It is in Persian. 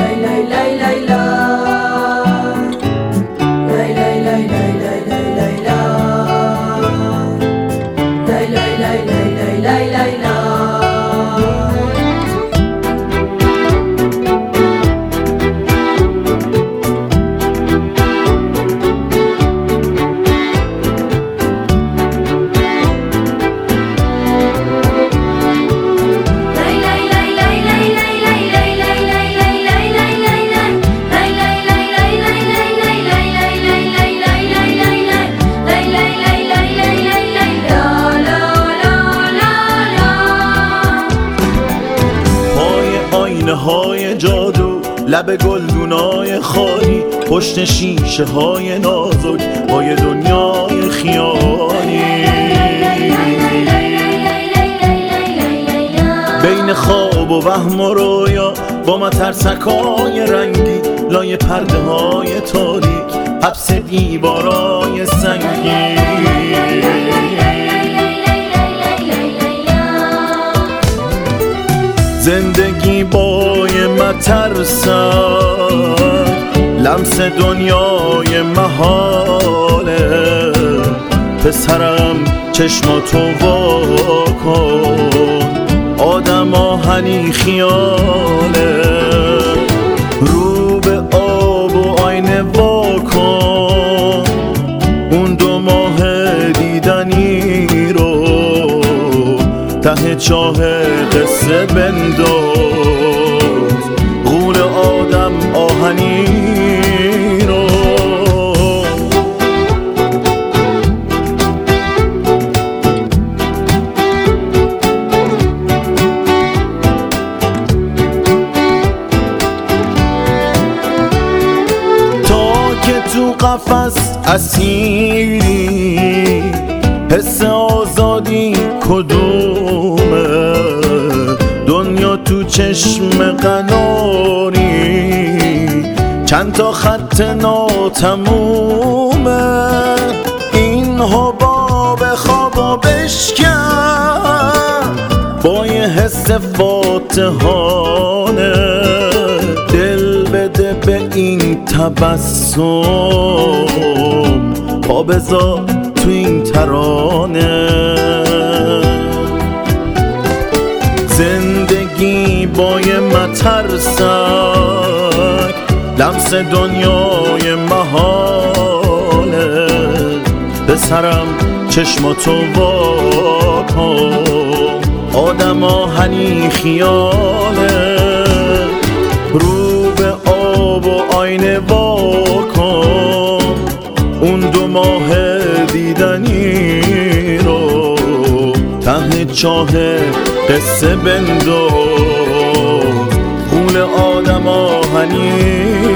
های جادو، لب گلدونای خالی، پشت شیشه های نازک پای دنیای خیالی. بین خواب و وهم و رویا با مترسکای رنگی، لای پرده های تاریک، حبس دیوارای سنگی. زندگی بای مترسک، لمس دنیای محاله. پسرم چشماتو وا کن، آدم آهنی خیاله. رو به آب و آینه وا کن، اون 2 ماه دیدنی رو ته چاه قصه بنداز. غول آدم آهنی رو. تا که تو قفس اسیری، حس آزادی کدومه؟ دنیا تو چشم قناری، چند تا خط ناتمومه. این حباب خوابو بشکن با یه حس فاتحانه. دل بده به این تبسم، پا بذار تو این ترانه. زندگی با یه مترسک، لمس دنیای محاله. پسرم چشماتو وا کن، آدم آهنی خیاله. رو به آب و آینه وا کن، اون 2 ماه دیدنی رو ته چاه قصه بنداز. غول آدم آهنی